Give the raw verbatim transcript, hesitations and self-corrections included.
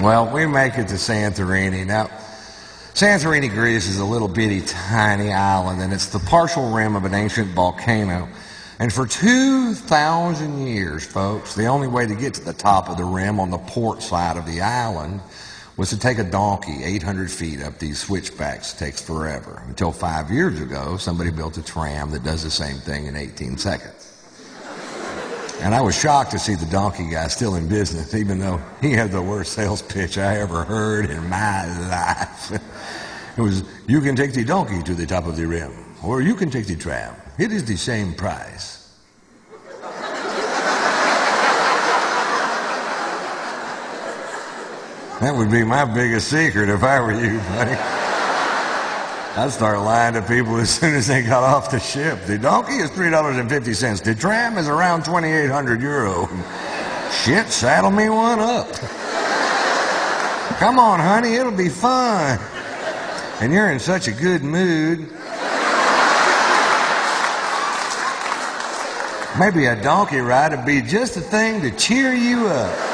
Well, we make it to Santorini. Now, Santorini, Greece is a little bitty tiny island, and it's the partial rim of an ancient volcano. And for two thousand years, folks, the only way to get to the top of the rim on the port side of the island was to take a donkey eight hundred feet up these switchbacks. It takes forever. Until five years ago, somebody built a tram that does the same thing in eighteen seconds. And I was shocked to see the donkey guy still in business, even though he had the worst sales pitch I ever heard in my life. It was, you can take the donkey to the top of the rim, or you can take the tram. It is the same price. That would be my biggest secret if I were you, buddy. I'd start lying to people as soon as they got off the ship. The donkey is three dollars and fifty cents. The tram is around twenty-eight hundred euro. Shit, saddle me one up. Come on, honey, it'll be fun. And you're in such a good mood. Maybe a donkey ride would be just the thing to cheer you up.